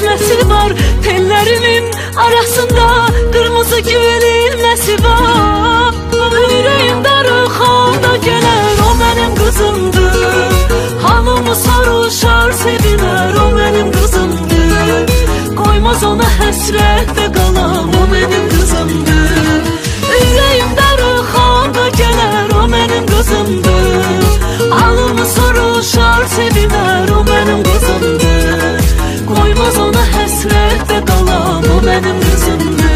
çeşməsi var. Tellərinin arasında qırmızı gül ilməsi var. Ürəyim darıxanda gələr, o mənim qızımdır. Halımı soruşar, sevinər, o mənim qızımdır. Qoymaz ona həsrətdə qalam, o mənim qızımdır. Ürəyim darıxanda gələr, o mənim qızımdır. Halımı soruşar, sevinər, o mənim qızımdır. Qoymaz ona həsrətdə qalam, o mənim qızımdır.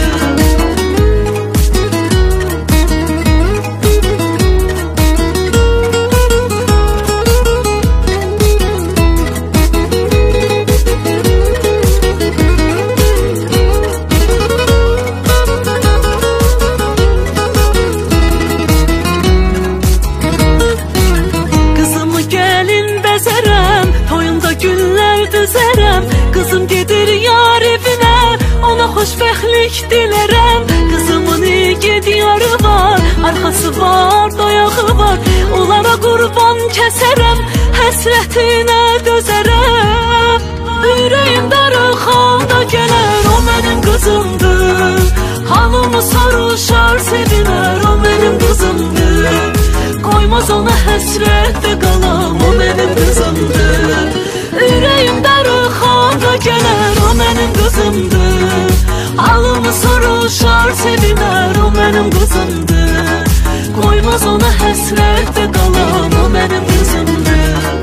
Qızım gedir yar evinə, ona xoşbəxtlik dilərəm. Qızımın igid yarı var, arxası var, doyağı var. Onlara qurban kəsərəm, həsrətinə dözərəm. Ürəyim darıxanda gələr, o mənim qızımdır. Halımı soruşar, sevinər, o mənim qızımdır. Qoymaz ona həsrətdə qalam, o mənim qızımdır. Ürəyim darıxanda gələr, o mənim qızımdır. Halımı soruşar, sevinər, o mənim qızımdır. Qoymaz ona həsrətdə qalam, o mənim qızımdır.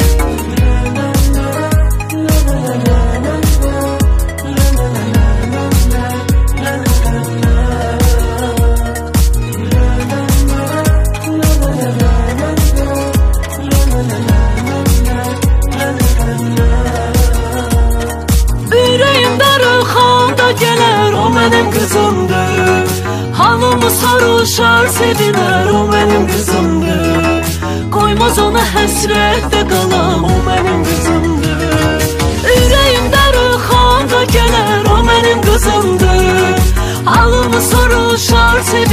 Gələr, o mənim qızımdır. Halımı soruşar, sevinər, o mənim qızımdır. Qoymaz ona həsrətdə qalam, o mənim qızımdır. Ürəyim darıxanda gələr, o mənim qızımdır. Halımı soruşar, sevinər,